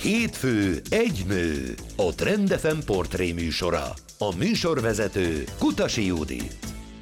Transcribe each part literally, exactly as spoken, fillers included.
Hétfő egy nő, a Trend ef em portré műsora. A műsorvezető Kutasi Judit.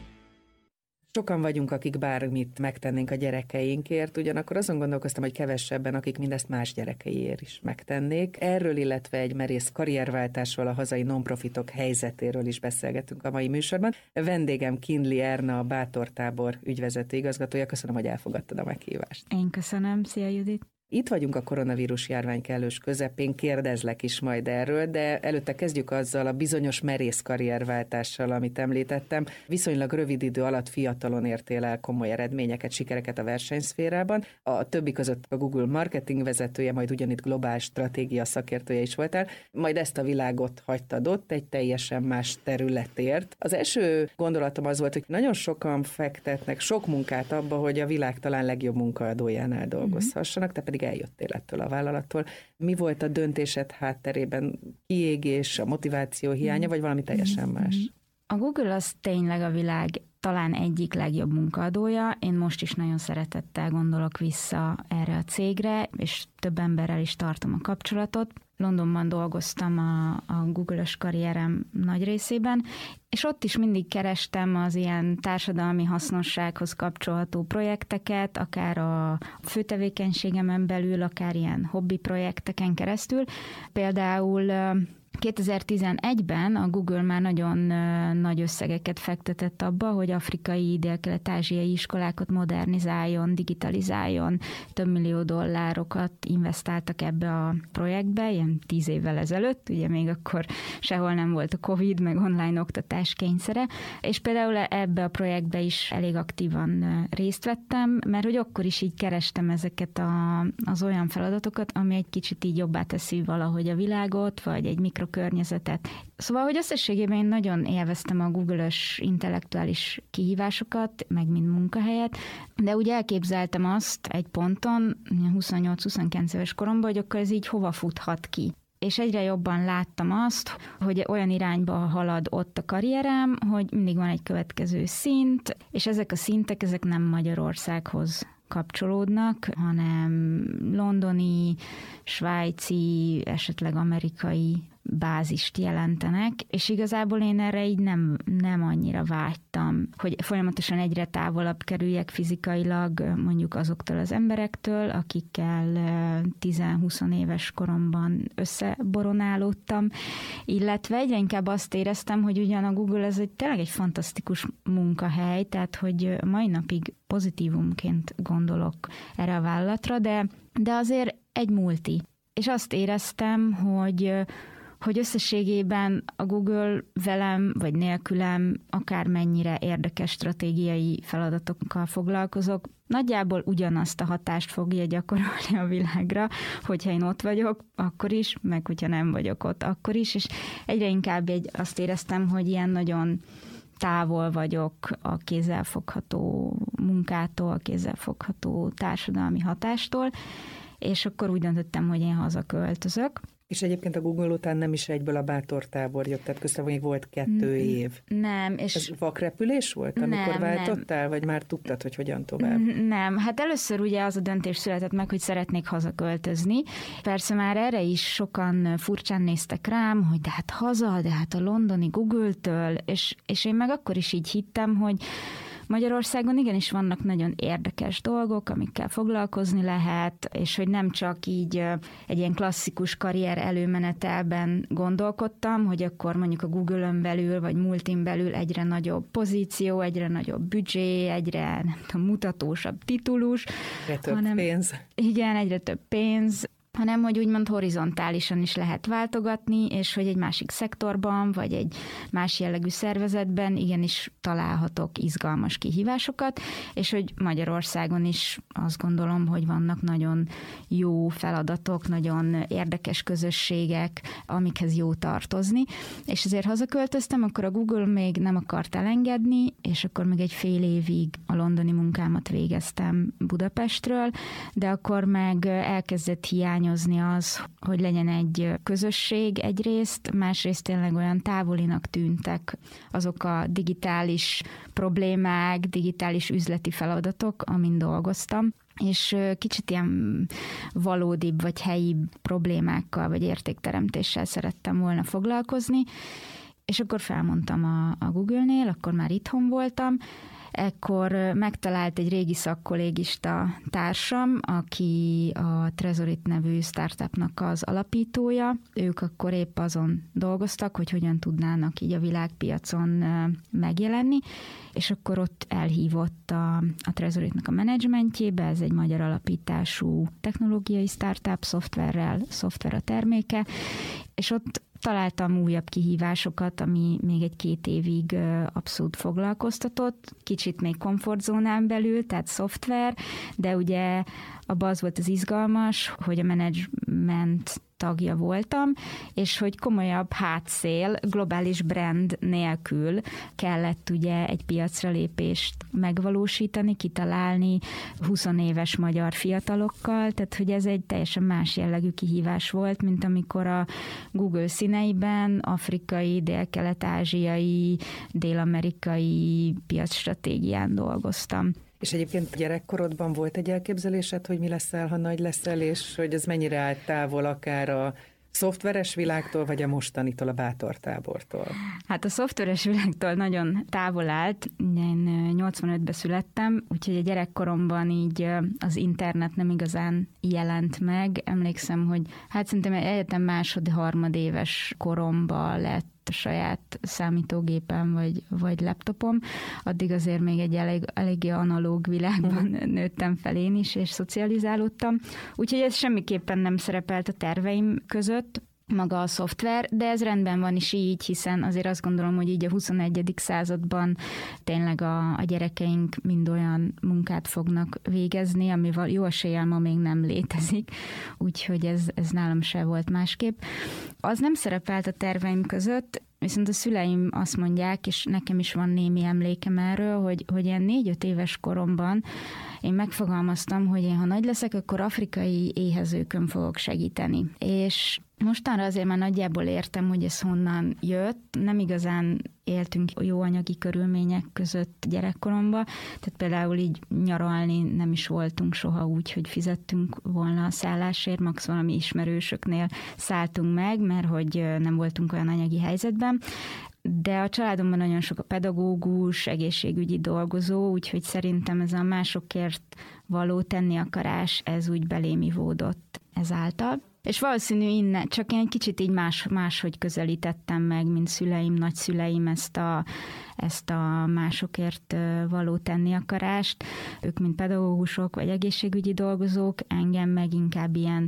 Sokan vagyunk, akik bármit megtennénk a gyerekeinkért, ugyanakkor azon gondolkoztam, hogy kevesebben, akik mindezt más gyerekeiért is megtennék. Erről, illetve egy merész karrierváltásról, a hazai non-profitok helyzetéről is beszélgetünk a mai műsorban. Vendégem Kindli Erna, a Bátor Tábor ügyvezető igazgatója. Köszönöm, hogy elfogadtad a meghívást. Én köszönöm. Szia, Judit! Itt vagyunk a koronavírus járvány kellős közepén, kérdezlek is majd erről, de előtte kezdjük azzal a bizonyos merész karrierváltással, amit említettem. Viszonylag rövid idő alatt fiatalon értél el komoly eredményeket, sikereket a versenyszférában. A többi között a Google marketing vezetője, majd ugyanitt globális stratégia szakértője is voltál, majd ezt a világot hagytad ott egy teljesen más területért. Az első gondolatom az volt, hogy nagyon sokan fektetnek sok munkát abba, hogy a világ talán legjobb munkaadójánál dolgozhassanak, te pedig eljöttél ettől a vállalattól. Mi volt a döntésed hátterében? Kiégés, a motiváció hiánya, vagy valami teljesen más? A Google az tényleg a világ talán egyik legjobb munkaadója. Én most is nagyon szeretettel gondolok vissza erre a cégre, és több emberrel is tartom a kapcsolatot. Londonban dolgoztam a, a Google-ös karrierem nagy részében, és ott is mindig kerestem az ilyen társadalmi hasznossághoz kapcsolható projekteket, akár a főtevékenységemen belül, akár ilyen hobbi projekteken keresztül. Például kétezer-tizenegyben a Google már nagyon nagy összegeket fektetett abba, hogy afrikai, dél-kelet-ázsiai iskolákat modernizáljon, digitalizáljon. Több millió dollárokat investáltak ebbe a projektbe, ilyen tíz évvel ezelőtt, ugye még akkor sehol nem volt a Covid, meg online oktatás kényszere, és például ebbe a projektbe is elég aktívan részt vettem, mert hogy akkor is így kerestem ezeket a, az olyan feladatokat, ami egy kicsit így jobbá teszi valahogy a világot, vagy egy mikro környezetet. Szóval, hogy összességében én nagyon élveztem a Google-ös intellektuális kihívásokat, meg mind munkahelyet, de úgy elképzeltem azt egy ponton, huszonnyolc-huszonkilenc éves koromban, hogy akkor ez így hova futhat ki. És egyre jobban láttam azt, hogy olyan irányba halad ott a karrierem, hogy mindig van egy következő szint, és ezek a szintek, ezek nem Magyarországhoz kapcsolódnak, hanem londoni, svájci, esetleg amerikai bázist jelentenek, és igazából én erre így nem, nem annyira vágytam, hogy folyamatosan egyre távolabb kerüljek fizikailag mondjuk azoktól az emberektől, akikkel tíz-húsz éves koromban összeboronálódtam, illetve egyre inkább azt éreztem, hogy ugyan a Google ez egy, tényleg egy fantasztikus munkahely, tehát hogy mai napig pozitívumként gondolok erre a vállalatra, de, de azért egy multi. És azt éreztem, hogy hogy összességében a Google velem vagy nélkülem akármennyire érdekes stratégiai feladatokkal foglalkozok, nagyjából ugyanazt a hatást fogja gyakorolni a világra, hogyha én ott vagyok, akkor is, meg hogyha nem vagyok ott, akkor is, és egyre inkább egy, azt éreztem, hogy ilyen nagyon távol vagyok a kézzelfogható munkától, a kézzelfogható társadalmi hatástól, és akkor úgy döntöttem, hogy én hazaköltözök. És egyébként a Google után nem is egyből a Bátor Tábor jött, tehát köztem még volt kettő év. Nem. És ez vakrepülés volt, amikor nem, váltottál, nem. Vagy már tudtad, hogy hogyan tovább? Nem, hát először ugye az a döntés született meg, hogy szeretnék hazaköltözni. Persze már erre is sokan furcsán néztek rám, hogy de hát haza, de hát a londoni Google-től, és, és én meg akkor is így hittem, hogy Magyarországon igenis vannak nagyon érdekes dolgok, amikkel foglalkozni lehet, és hogy nem csak így egy ilyen klasszikus karrier előmenetelben gondolkodtam, hogy akkor mondjuk a Google-ön belül, vagy multin belül egyre nagyobb pozíció, egyre nagyobb büdzsé, egyre nem tudom, mutatósabb titulus. Egyre több hanem, pénz. Igen, egyre több pénz, hanem hogy úgymond horizontálisan is lehet váltogatni, és hogy egy másik szektorban, vagy egy más jellegű szervezetben igenis találhatok izgalmas kihívásokat, és hogy Magyarországon is azt gondolom, hogy vannak nagyon jó feladatok, nagyon érdekes közösségek, amikhez jó tartozni, és ezért hazaköltöztem, akkor a Google még nem akart elengedni, és akkor még egy fél évig a londoni munkámat végeztem Budapestről, de akkor meg elkezdett hiány az, hogy legyen egy közösség egyrészt, másrészt tényleg olyan távolinak tűntek azok a digitális problémák, digitális üzleti feladatok, amin dolgoztam. és kicsit ilyen valódibb vagy helyi problémákkal vagy értékteremtéssel szerettem volna foglalkozni, és akkor felmondtam a, a Google-nél, akkor már itthon voltam, ekkor megtalált egy régi szakkollégista társam, aki a Trezorit nevű startupnak az alapítója. Ők akkor épp azon dolgoztak, hogy hogyan tudnának így a világpiacon megjelenni, és akkor ott elhívott a, a Trezoritnak a menedzsmentjébe, ez egy magyar alapítású technológiai startup, szoftverrel, szoftver a terméke, és ott találtam újabb kihívásokat, ami még egy-két évig abszolút foglalkoztatott, kicsit még komfortzónán belül, tehát szoftver, de ugye abban az volt az izgalmas, hogy a menedzsment tagja voltam, és hogy komolyabb hátszél, globális brand nélkül kellett ugye egy piacra lépést megvalósítani, kitalálni huszonéves magyar fiatalokkal, tehát hogy ez egy teljesen más jellegű kihívás volt, mint amikor a Google színeiben afrikai, dél-kelet-ázsiai, dél-amerikai piacstratégián dolgoztam. És egyébként gyerekkorodban volt egy elképzelésed, hogy mi leszel, ha nagy leszel, és hogy ez mennyire állt távol akár a szoftveres világtól, vagy a mostanitól, a bátortábortól? Hát a szoftveres világtól nagyon távol állt. Én nyolcvanötben születtem, úgyhogy a gyerekkoromban így az internet nem igazán jelent meg. Emlékszem, hogy hát szerintem egyetem másod-harmadéves koromban lett a saját számítógépem vagy, vagy laptopom, addig azért még egy elég, eléggé analóg világban uh-huh. nőttem fel én is, és szocializálódtam. Úgyhogy ez semmiképpen nem szerepelt a terveim között, maga a szoftver, de ez rendben van is így, hiszen azért azt gondolom, hogy így a huszonegyedik században tényleg a, a gyerekeink mind olyan munkát fognak végezni, amivel jó eséllyel ma még nem létezik, úgyhogy ez, ez nálam se volt másképp. Az nem szerepelt a terveim között, viszont a szüleim azt mondják, és nekem is van némi emlékem erről, hogy, hogy ilyen négy-öt éves koromban én megfogalmaztam, hogy én ha nagy leszek, akkor afrikai éhezőkön fogok segíteni. És mostanra azért már nagyjából értem, hogy ez honnan jött. Nem igazán éltünk jó anyagi körülmények között gyerekkoromban, tehát például így nyaralni nem is voltunk soha úgy, hogy fizettünk volna a szállásért, max valami ismerősöknél szálltunk meg, mert hogy nem voltunk olyan anyagi helyzetben. De a családomban nagyon sok a pedagógus, egészségügyi dolgozó, úgyhogy szerintem ez a másokért való tenni akarás, ez úgy belém ivódott ezáltal. És valószínű innen, csak én egy kicsit így más, máshogy közelítettem meg, mint szüleim, nagyszüleim ezt a, ezt a másokért való tenni akarást. Ők, mint pedagógusok vagy egészségügyi dolgozók, engem meg inkább ilyen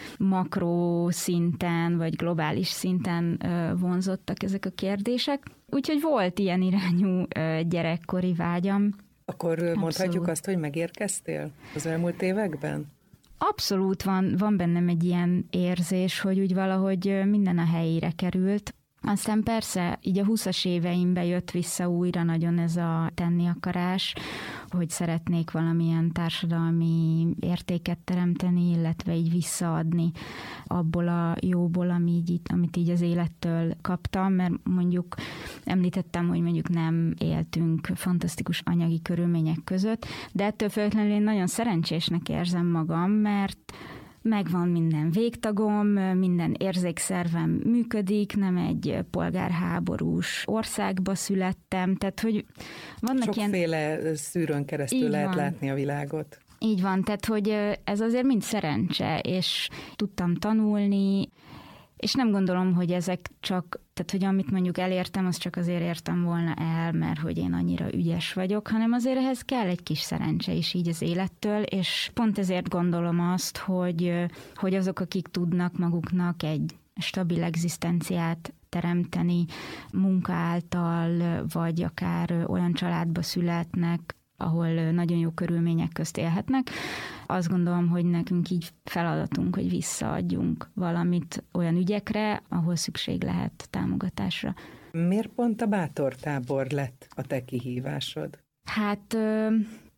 makró szinten vagy globális szinten vonzottak ezek a kérdések. Úgyhogy volt ilyen irányú gyerekkori vágyam. Akkor Abszolút. Mondhatjuk azt, hogy megérkeztél az elmúlt években? Abszolút van, van bennem egy ilyen érzés, hogy úgy valahogy minden a helyére került. Aztán persze, így a húszas éveimben jött vissza újra nagyon ez a tenni akarás, hogy szeretnék valamilyen társadalmi értéket teremteni, illetve így visszaadni abból a jóból, amit így, amit így az élettől kaptam, mert mondjuk említettem, hogy mondjuk nem éltünk fantasztikus anyagi körülmények között, de ettől függetlenül én nagyon szerencsésnek érzem magam, mert megvan minden végtagom, minden érzékszervem működik, nem egy polgárháborús országba születtem, tehát hogy vannak sokféle ilyen... szűrőn keresztül Így lehet van. látni a világot. Így van, tehát hogy ez azért mind szerencse, és tudtam tanulni, és nem gondolom, hogy ezek csak, tehát hogy amit mondjuk elértem, az csak azért értem volna el, mert hogy én annyira ügyes vagyok, hanem azért ehhez kell egy kis szerencse is így az élettől, és pont ezért gondolom azt, hogy, hogy azok, akik tudnak maguknak egy stabil egzisztenciát teremteni munka által, vagy akár olyan családba születnek, ahol nagyon jó körülmények közt élhetnek. Azt gondolom, hogy nekünk így feladatunk, hogy visszaadjunk valamit olyan ügyekre, ahol szükség lehet támogatásra. Miért pont a bátortábor lett a te kihívásod? Hát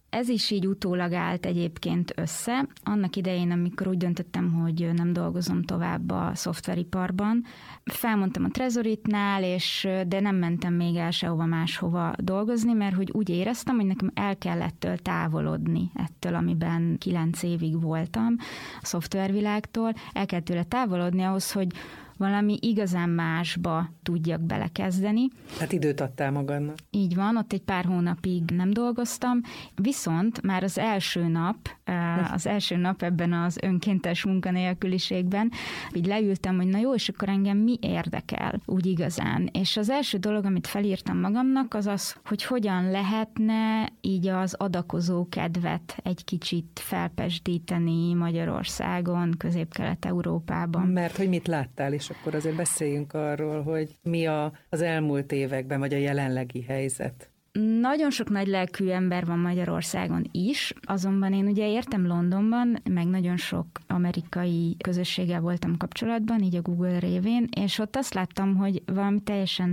Ez is így utólag állt egyébként össze. Annak idején, amikor úgy döntöttem, hogy nem dolgozom tovább a szoftveriparban, felmondtam a Trezoritnál, és, de nem mentem még el sehova máshova dolgozni, mert hogy úgy éreztem, hogy nekem el kell ettől távolodni, ettől, amiben kilenc évig voltam, a szoftvervilágtól, el kell tőle távolodni ahhoz, hogy valami igazán másba tudjak belekezdeni. Hát időt adtál magadnak. Így van, ott egy pár hónapig nem dolgoztam, viszont már az első nap, az első nap ebben az önkéntes munkanélküliségben, így leültem, hogy na jó, és akkor engem mi érdekel úgy igazán. És az első dolog, amit felírtam magamnak, az az, hogy hogyan lehetne így az adakozó kedvet egy kicsit felpesdíteni Magyarországon, Közép-Kelet-Európában. Mert hogy mit láttál, és akkor azért beszéljünk arról, hogy mi a, az elmúlt években, vagy a jelenlegi helyzet. Nagyon sok nagy lelkű ember van Magyarországon is, azonban én ugye értem Londonban, meg nagyon sok amerikai közösséggel voltam kapcsolatban, így a Google révén, és ott azt láttam, hogy valami teljesen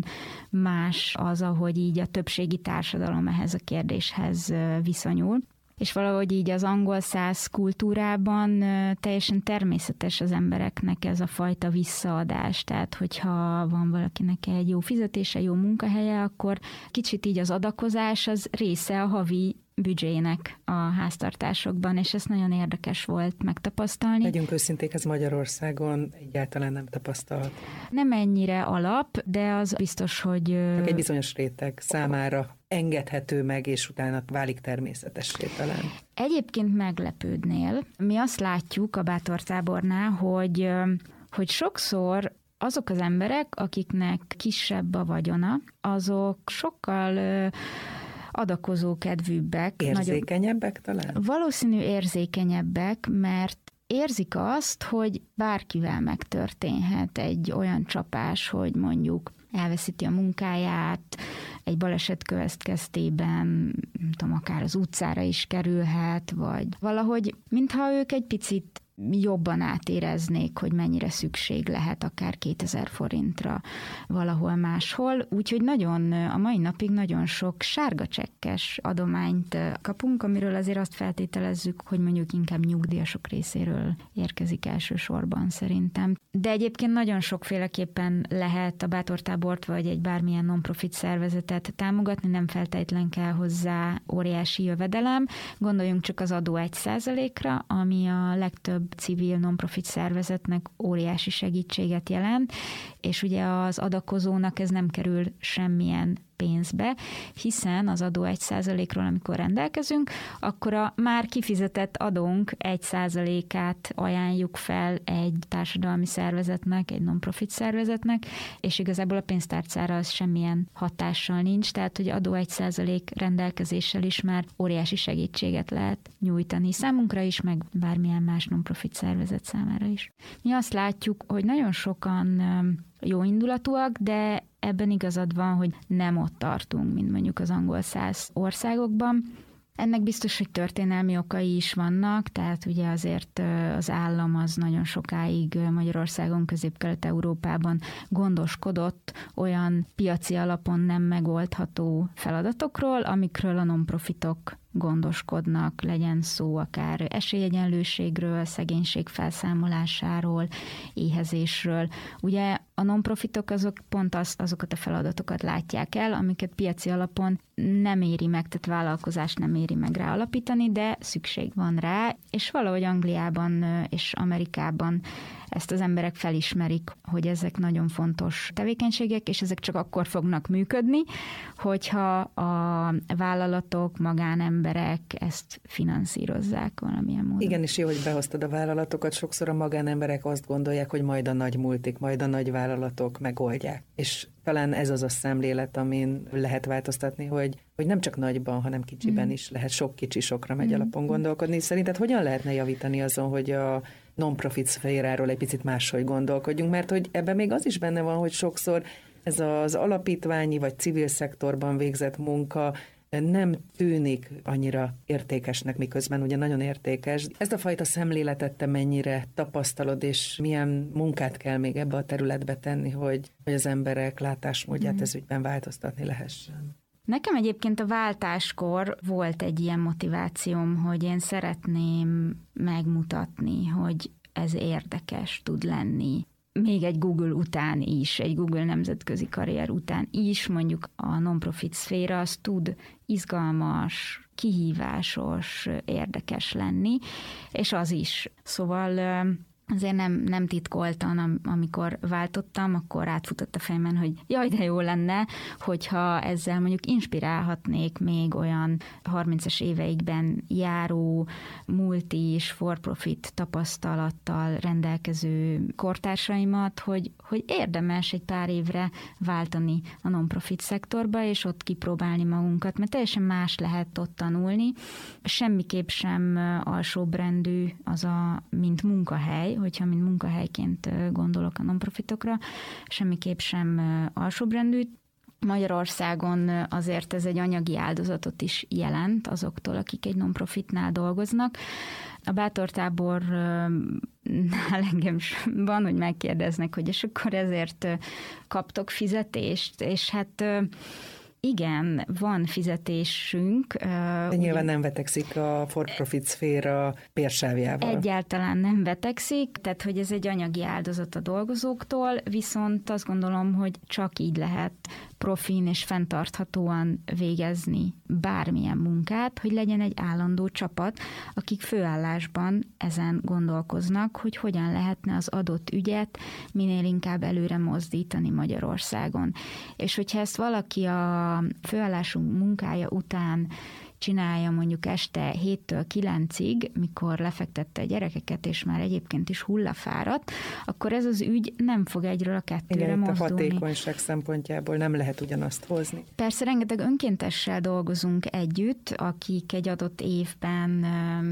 más az, ahogy így a többségi társadalom ehhez a kérdéshez viszonyul. És valahogy így az angol száz kultúrában teljesen természetes az embereknek ez a fajta visszaadás. Tehát, hogyha van valakinek egy jó fizetése, jó munkahelye, akkor kicsit így az adakozás az része a havi büdzsének a háztartásokban, és ez nagyon érdekes volt megtapasztalni. Legyünk őszinték, ez Magyarországon egyáltalán nem tapasztalat. Nem ennyire alap, de az biztos, hogy... Csak egy bizonyos réteg számára engedhető meg, és utána válik természetessé talán. Egyébként meglepődnél. Mi azt látjuk a Bátortábornál, hogy, hogy sokszor azok az emberek, akiknek kisebb a vagyona, azok sokkal adakozó kedvűbbek. Érzékenyebbek talán? Valószínű érzékenyebbek, mert érzik azt, hogy bárkivel megtörténhet egy olyan csapás, hogy mondjuk elveszíti a munkáját, egy baleset következtében, nem tudom, akár az utcára is kerülhet, vagy valahogy, mintha ők egy picit jobban átéreznék, hogy mennyire szükség lehet akár kétezer forintra valahol máshol. Úgyhogy nagyon, a mai napig nagyon sok sárga csekkes adományt kapunk, amiről azért azt feltételezzük, hogy mondjuk inkább nyugdíjasok részéről érkezik elsősorban szerintem. De egyébként nagyon sokféleképpen lehet a Bátortábort vagy egy bármilyen non-profit szervezetet támogatni, nem feltétlen kell hozzá óriási jövedelem. Gondoljunk csak az adó egy százalékra, ami a legtöbb civil non-profit szervezetnek óriási segítséget jelent, és ugye az adakozónak ez nem kerül semmilyen pénzbe, hiszen az adó egy százalékról, amikor rendelkezünk, akkor a már kifizetett adónk egy százalékát ajánljuk fel egy társadalmi szervezetnek, egy non-profit szervezetnek, és igazából a pénztárcára az semmilyen hatással nincs, tehát hogy adó egy százalék rendelkezéssel is már óriási segítséget lehet nyújtani számunkra is, meg bármilyen más non-profit szervezet számára is. Mi azt látjuk, hogy nagyon sokan jó indulatúak, de ebben igazad van, hogy nem ott tartunk, mint mondjuk az angol száz országokban. Ennek biztos, hogy történelmi okai is vannak, tehát ugye azért az állam az nagyon sokáig Magyarországon, Közép-Kelet-Európában gondoskodott olyan piaci alapon nem megoldható feladatokról, amikről a non-profitok gondoskodnak, legyen szó akár esélyegyenlőségről, szegénység felszámolásáról, éhezésről. Ugye a non-profitok azok pont az, azokat a feladatokat látják el, amiket piaci alapon nem éri meg, tehát vállalkozás nem éri meg rá alapítani, de szükség van rá, és valahogy Angliában és Amerikában ezt az emberek felismerik, hogy ezek nagyon fontos tevékenységek, és ezek csak akkor fognak működni, hogyha a vállalatok, magánemberek ezt finanszírozzák valamilyen módon. Igen, és jó, hogy behoztad a vállalatokat. Sokszor a magánemberek azt gondolják, hogy majd a nagy multik, majd a nagy vállalatok megoldják. És talán ez az a szemlélet, amin lehet változtatni, hogy, hogy nem csak nagyban, hanem kicsiben mm. is lehet, sok kicsi sokra megy mm. alapon gondolkodni. Szerinted hogyan lehetne javítani azon, hogy a non-profit szféráról egy picit máshogy gondolkodjunk, mert hogy ebben még az is benne van, hogy sokszor ez az alapítványi vagy civil szektorban végzett munka nem tűnik annyira értékesnek, miközben ugye nagyon értékes. Ezt a fajta szemléletet te mennyire tapasztalod, és milyen munkát kell még ebbe a területbe tenni, hogy, hogy az emberek látásmódját mm. ez ügyben változtatni lehessen? Nekem egyébként a váltáskor volt egy ilyen motivációm, hogy én szeretném megmutatni, hogy ez érdekes tud lenni. Még egy Google után is, egy Google nemzetközi karrier után is, mondjuk a non-profit szféra az tud izgalmas, kihívásos, érdekes lenni, és az is. Szóval azért nem, nem titkoltan, amikor váltottam, akkor átfutott a fejemben, hogy jaj, de jó lenne, hogyha ezzel mondjuk inspirálhatnék még olyan harmincas éveikben járó, multi és for-profit tapasztalattal rendelkező kortársaimat, hogy, hogy érdemes egy pár évre váltani a non-profit szektorba, és ott kipróbálni magunkat, mert teljesen más lehet ott tanulni. Semmiképp sem alsóbrendű az a, mint munkahely, hogyha mint munkahelyként gondolok a non-profitokra, semmiképp sem alsóbrendű. Magyarországon azért ez egy anyagi áldozatot is jelent azoktól, akik egy non-profitnál dolgoznak. A bátortábornál engem van, hogy megkérdeznek, hogy és akkor ezért kaptok fizetést, és hát igen, van fizetésünk. De nyilván ugye, nem vetekszik a for-profit szféra pérsávjával. Egyáltalán nem vetekszik, tehát hogy ez egy anyagi áldozat a dolgozóktól, viszont azt gondolom, hogy csak így lehet profin és fenntarthatóan végezni bármilyen munkát, hogy legyen egy állandó csapat, akik főállásban ezen gondolkoznak, hogy hogyan lehetne az adott ügyet minél inkább előre mozdítani Magyarországon. És hogyha ezt valaki a főállásunk munkája után csinálja mondjuk este héttől kilencig, mikor lefektette a gyerekeket, és már egyébként is hullafáradt, akkor ez az ügy nem fog egyről a kettőre igen, mozdulni. Igen, a hatékonyság szempontjából nem lehet ugyanazt hozni. Persze rengeteg önkéntessel dolgozunk együtt, akik egy adott évben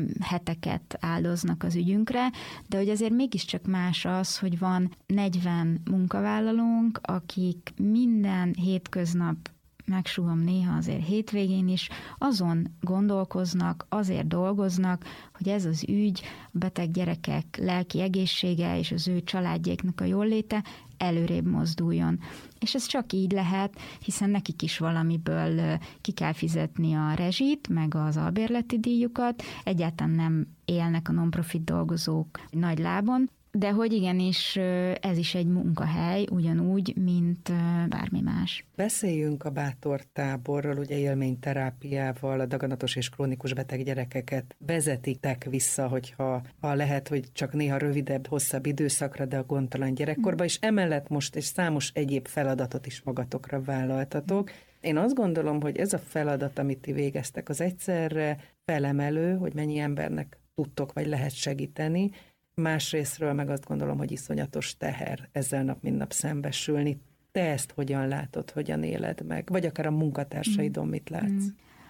heteket áldoznak az ügyünkre, de hogy azért mégiscsak más az, hogy van negyven munkavállalónk, akik minden hétköznap, megsúgom néha azért hétvégén is, azon gondolkoznak, azért dolgoznak, hogy ez az ügy, a beteg gyerekek lelki egészsége és az ő családjéknak a jóléte előrébb mozduljon. És ez csak így lehet, hiszen nekik is valamiből ki kell fizetni a rezsit, meg az albérleti díjukat, egyáltalán nem élnek a non-profit dolgozók nagy lábon, de hogy igenis ez is egy munkahely, ugyanúgy, mint bármi más. Beszéljünk a bátortáborról, ugye élményterápiával, a daganatos és krónikus beteg gyerekeket vezetitek vissza, hogyha ha lehet, hogy csak néha rövidebb, hosszabb időszakra, de a gondtalan gyerekkorba, és emellett most egy számos egyéb feladatot is magatokra vállaltatok. Én azt gondolom, hogy ez a feladat, amit ti végeztek, az egyszerre felemelő, hogy mennyi embernek tudtok vagy lehet segíteni, másrésztről meg azt gondolom, hogy iszonyatos teher ezzel nap mint nap szembesülni. Te ezt hogyan látod, hogyan éled meg? Vagy akár a munkatársaidon mit látsz?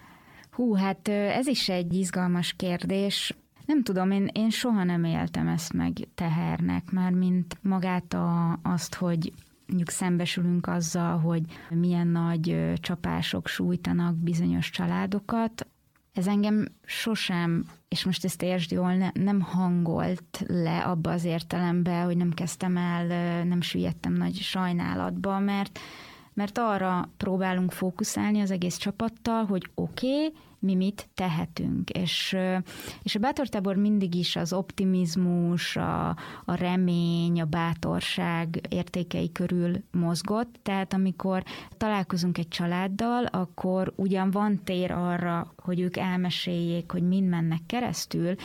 Hú, hát ez is egy izgalmas kérdés. Nem tudom, én, én soha nem éltem ezt meg tehernek, már mint magát a, azt, hogy mondjuk szembesülünk azzal, hogy milyen nagy csapások sújtanak bizonyos családokat. Ez engem sosem, és most ezt értsd jól, ne, nem hangolt le abba az értelembe, hogy nem kezdtem el, nem süllyedtem nagy sajnálatba, mert, mert arra próbálunk fókuszálni az egész csapattal, hogy oké, okay, mi mit tehetünk. És, és a bátortábor mindig is az optimizmus, a, a remény, a bátorság értékei körül mozgott, tehát amikor találkozunk egy családdal, akkor ugyan van tér arra, hogy ők elmeséljék, hogy mind mennek keresztül,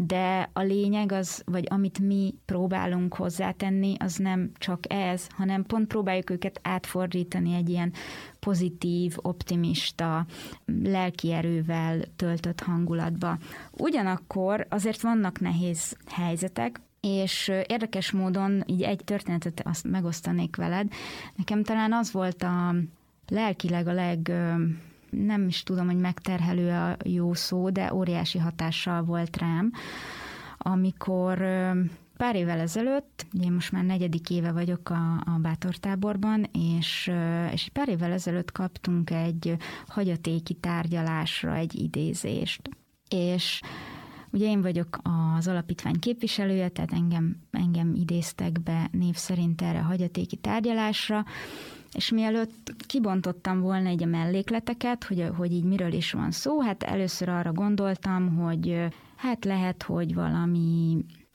de a lényeg az, vagy amit mi próbálunk hozzátenni, az nem csak ez, hanem pont próbáljuk őket átfordítani egy ilyen pozitív, optimista, lelki erővel töltött hangulatba. Ugyanakkor azért vannak nehéz helyzetek, és érdekes módon így egy történetet azt megosztanék veled. Nekem talán az volt a lelkileg a leg, nem is tudom, hogy megterhelő a jó szó, de óriási hatással volt rám, amikor pár évvel ezelőtt, én most már negyedik éve vagyok a, a bátortáborban, és, és pár évvel ezelőtt kaptunk egy hagyatéki tárgyalásra egy idézést. És Ugye én vagyok az alapítvány képviselője, tehát engem, engem idéztek be név szerint erre a hagyatéki tárgyalásra, és mielőtt kibontottam volna egy a mellékleteket, hogy, hogy így miről is van szó, hát először arra gondoltam, hogy hát lehet, hogy valami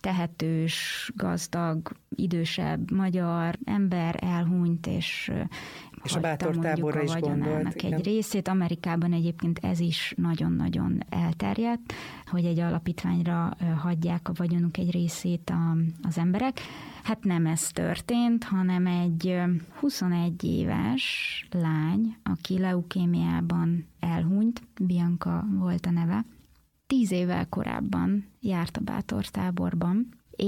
tehetős, gazdag, idősebb magyar ember elhunyt, és, és a Bátor táborra is gondolt. Egy részét. Amerikában egyébként ez is nagyon-nagyon elterjedt, hogy egy alapítványra hagyják a vagyonuk egy részét a, az emberek. Hát nem ez történt, hanem egy huszonegy éves lány, aki leukémiában elhunyt, Bianca volt a neve, tíz évvel korábban járt a Bátor táborban,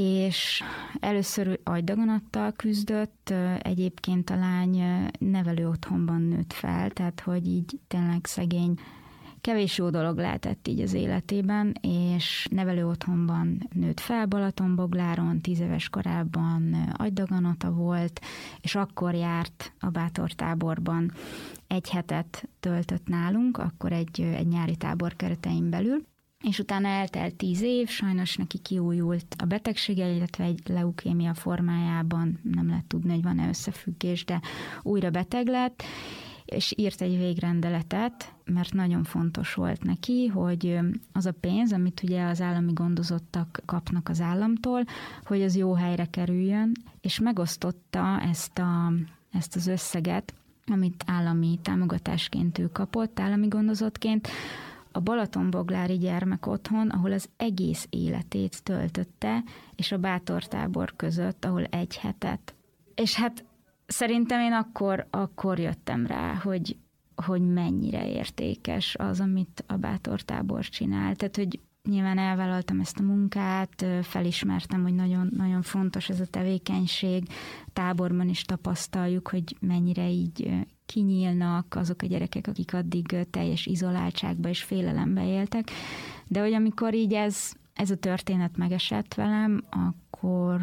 és először agydaganattal küzdött, egyébként a lány nevelő otthonban nőtt fel, tehát hogy így tényleg szegény, kevés jó dolog lehetett így az életében, és nevelő otthonban nőtt fel Balatonbogláron, tíz éves korában agydaganata volt, és akkor járt a Bátor táborban, egy hetet töltött nálunk, akkor egy, egy nyári tábor keretein belül, és utána eltelt tíz év, sajnos neki kiújult a betegsége, illetve egy leukémia formájában, nem lehet tudni, hogy van-e összefüggés, de újra beteg lett, és írt egy végrendeletet, mert nagyon fontos volt neki, hogy az a pénz, amit ugye az állami gondozottak kapnak az államtól, hogy az jó helyre kerüljön, és megosztotta ezt, a, ezt az összeget, amit állami támogatásként ő kapott, állami gondozottként, a Balatonboglári gyermekotthon, ahol az egész életét töltötte, és a Bátor tábor között, ahol egy hetet. És hát szerintem én akkor, akkor jöttem rá, hogy, hogy mennyire értékes az, amit a Bátor tábor csinál. Tehát, hogy nyilván elvállaltam ezt a munkát, felismertem, hogy nagyon, nagyon fontos ez a tevékenység. Táborban is tapasztaljuk, hogy mennyire így kinyílnak azok a gyerekek, akik addig teljes izoláltságba és félelembe éltek. De hogy amikor így ez, ez a történet megesett velem, akkor,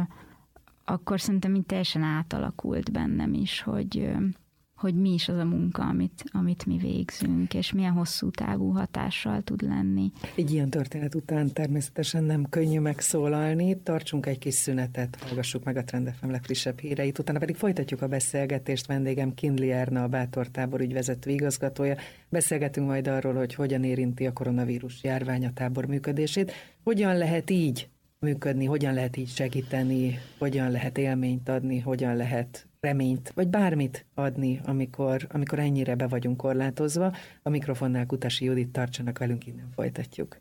akkor szerintem így teljesen átalakult bennem is, hogy, hogy mi is az a munka, amit, amit mi végzünk, és milyen hosszú távú hatással tud lenni. Egy ilyen történet után természetesen nem könnyű megszólalni, tartsunk egy kis szünetet, hallgassuk meg a Trend ef em legfrissebb híreit, utána pedig folytatjuk a beszélgetést. Vendégem Kindli Erna, a Bátor tábor ügyvezető igazgatója. Beszélgetünk majd arról, hogy hogyan érinti a koronavírus járvány a tábor működését, hogyan lehet így működni, hogyan lehet így segíteni, hogyan lehet élményt adni, hogyan lehet reményt, vagy bármit adni, amikor, amikor ennyire be vagyunk korlátozva. A mikrofonnál Kutasi Judit, tartsanak velünk, innen folytatjuk.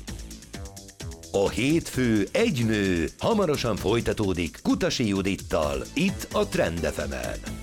A hétfő egy nő hamarosan folytatódik Kutasi Judittal, itt a Trend ef emen.